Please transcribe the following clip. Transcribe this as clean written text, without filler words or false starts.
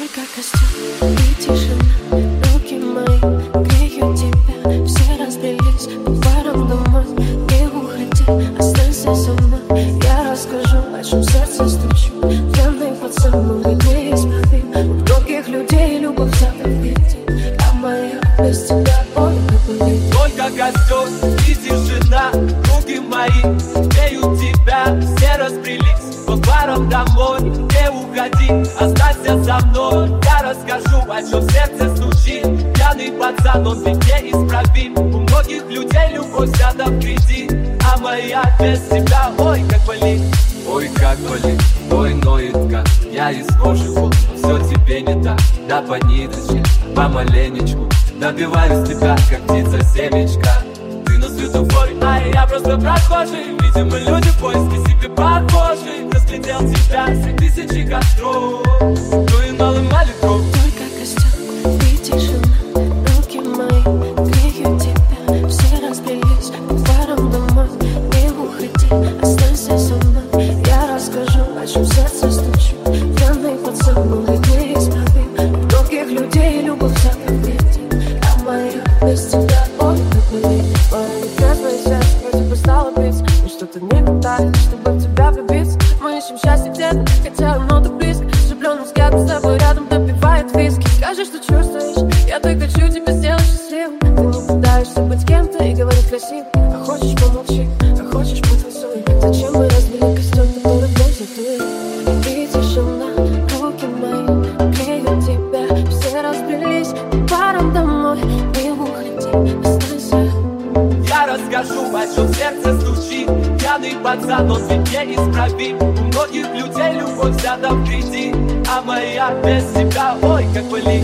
Только костюм и тишина, руки мои греют тебя. Все разбрелись по парам домой. Не уходи, останься со мной. Я расскажу, о чем сердце стучит. Пьяный пацан, он не исправим. У многих людей любовь взята в беде, а моя без тебя больно болит. Только костюм и тишина, руки мои греют тебя. Все разбрелись по парам домой. Не уходи, останься со мной. Я расскажу, о чем сердце стучит. Пьяный пацан, он ведь неисправим. У многих людей любовь взята в кредит, а моя без тебя, ой, как болит. Ой, как болит, ой, ноет как. Я из кожи вон, все тебе не так. Да по ниточке, помаленечку добиваюсь тебя, как птица семечка. Ты на светофоре, а я просто прохожий. Видимо, люди в поиске себе похожи. Разглядел тебя среди тысячи костров. Ну и наломали дров. Только костюм и тишина, руки мои греют тебя. Все разбрелись по парам домой. Не уходи, останься со мной. Я расскажу, о чем сердце стучит. Пьяный пацан, он ведь неисправим. У многих людей любовь взята в беде, а моя без тебя больно болит. Моя трезвая сердце вроде бы стала биться, но что-то не хватает, чтобы в тебя влюбиться. Мы ищем счастье где-то, хотя оно так близко. Влюбленный взгляд с тобой рядом допивает виски. Скажи, что чувствуешь, я так хочу тебя сделать счастливым. Ты не пытаешься быть кем-то и говорить красиво. А хочешь помолчи, а хочешь потанцуй. Зачем мы разбили костюм, который вновь задует? И тишина, руки мои греют тебя. Все разбрелись по парам домой. Не уходи, останься. Я расскажу, о чем сердце стучит. Пьяный пацан, он ведь неисправим. У многих людей любовь взята в кредит, а моя без тебя, ой, как болит.